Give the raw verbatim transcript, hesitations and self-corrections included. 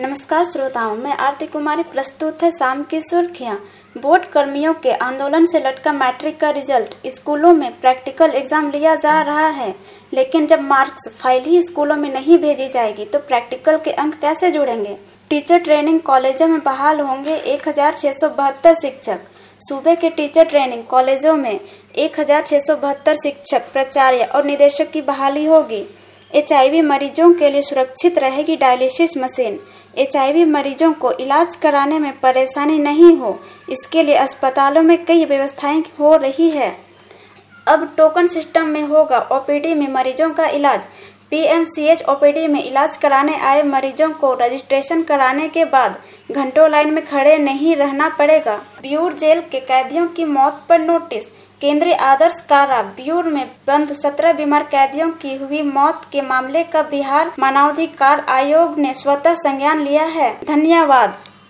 नमस्कार श्रोताओं, मैं आरती कुमारी। प्रस्तुत है शाम की सुर्खियां। बोर्ड कर्मियों के आंदोलन से लटका मैट्रिक का रिजल्ट। स्कूलों में प्रैक्टिकल एग्जाम लिया जा रहा है, लेकिन जब मार्क्स फाइल ही स्कूलों में नहीं भेजी जाएगी तो प्रैक्टिकल के अंक कैसे जुड़ेंगे। टीचर ट्रेनिंग कॉलेजों में बहाल होंगे एक हजार छह सौ बहत्तर शिक्षक। सूबे के टीचर ट्रेनिंग कॉलेजों में एक हजार छह सौ बहत्तर शिक्षक, प्राचार्य और निदेशक की बहाली होगी। एचआईवी मरीजों के लिए सुरक्षित रहेगी डायलिसिस मशीन। एचआईवी मरीजों को इलाज कराने में परेशानी नहीं हो, इसके लिए अस्पतालों में कई व्यवस्थाएं हो रही है। अब टोकन सिस्टम में होगा ओपीडी में मरीजों का इलाज। पीएमसीएच ओपीडी में इलाज कराने आए मरीजों को रजिस्ट्रेशन कराने के बाद घंटों लाइन में खड़े नहीं रहना पड़ेगा। ब्यूर जेल के कैदियों की मौत पर नोटिस। केंद्रीय आदर्श कारा ब्यूर में बंद सत्रह बीमार कैदियों की हुई मौत के मामले का बिहार मानवाधिकार आयोग ने स्वतः संज्ञान लिया है। धन्यवाद।